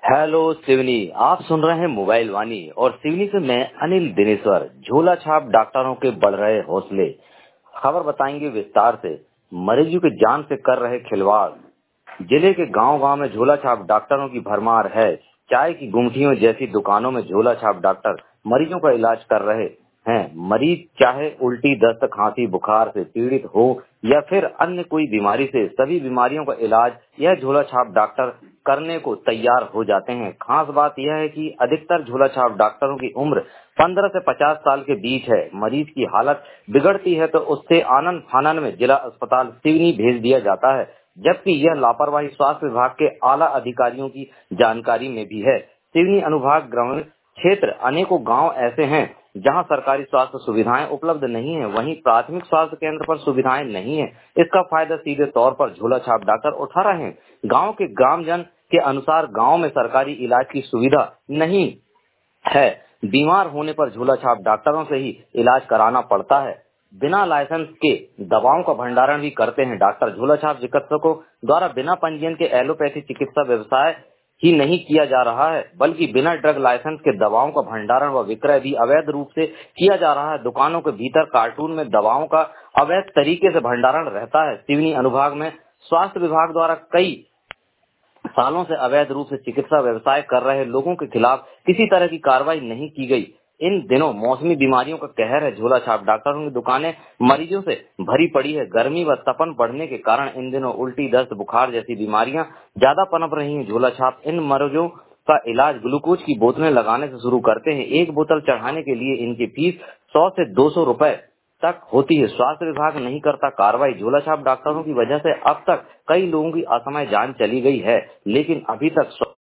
Hello Seoni. आप सुन रहे हैं मोबाइल वाणी और सिवनी से मैं अनिल दिनेश्वर। झोला छाप डॉक्टरों के बढ़ रहे हौसले, खबर बताएंगे विस्तार से। मरीजों की जान से कर रहे खिलवाड़। जिले के गांव-गांव में झोला छाप डॉक्टरों की भरमार है। चाय की गुमटियों जैसी दुकानों में झोला छाप डॉक्टर मरीजों का इलाज कर रहे हैं। मरीज चाहे उल्टी, दस्त, खांसी, बुखार से पीड़ित हो या फिर अन्य कोई बीमारी से, सभी बीमारियों का इलाज यह झोला छाप डॉक्टर करने को तैयार हो जाते हैं। खास बात यह है कि अधिकतर झोला छाप डॉक्टरों की उम्र 15 से 50 साल के बीच है। मरीज की हालत बिगड़ती है तो उससे आनन फानन में जिला अस्पताल सिवनी भेज दिया जाता है, जबकि यह लापरवाही स्वास्थ्य विभाग के आला अधिकारियों की जानकारी में भी है। सिवनी अनुभाग ग्रामीण क्षेत्र अनेकों गांव ऐसे हैं जहां सरकारी स्वास्थ्य सुविधाएं उपलब्ध नहीं है, वहीं प्राथमिक स्वास्थ्य केंद्र पर सुविधाएं नहीं है। इसका फायदा सीधे तौर पर झोला छाप डॉक्टर उठा रहे हैं। गांव के ग्रामजन के अनुसार गांव में सरकारी इलाज की सुविधा नहीं है। बीमार होने पर झोला छाप डॉक्टरों से ही इलाज कराना पड़ता है। बिना लाइसेंस के दवाओं का भंडारण भी करते हैं डॉक्टर। झोला छाप चिकित्सकों द्वारा बिना पंजीयन के एलोपैथी चिकित्सा व्यवसाय ही नहीं किया जा रहा है, बल्कि बिना ड्रग लाइसेंस के दवाओं का भंडारण व विक्रय भी अवैध रूप से किया जा रहा है। दुकानों के भीतर कार्टून में दवाओं का अवैध तरीके से भंडारण रहता है। सिवनी अनुभाग में स्वास्थ्य विभाग द्वारा कई सालों से अवैध रूप से चिकित्सा व्यवसाय कर रहे लोगों के खिलाफ किसी तरह की कार्रवाई नहीं की गई। इन दिनों मौसमी बीमारियों का कहर है। झोला छाप डॉक्टरों की दुकानें मरीजों से भरी पड़ी है। गर्मी व तपन बढ़ने के कारण इन दिनों उल्टी, दस्त, बुखार जैसी बीमारियां ज्यादा पनप रही हैं। झोला छाप इन मरीजों का इलाज ग्लूकोज की बोतलें लगाने से शुरू करते हैं। एक बोतल चढ़ाने के लिए इनकी फीस 100 से 200 रुपए तक होती है। स्वास्थ्य विभाग नहीं करता कार्रवाई। झोला छाप डॉक्टरों की वजह से अब तक कई लोगों की असमय जान चली गई है, लेकिन अभी तक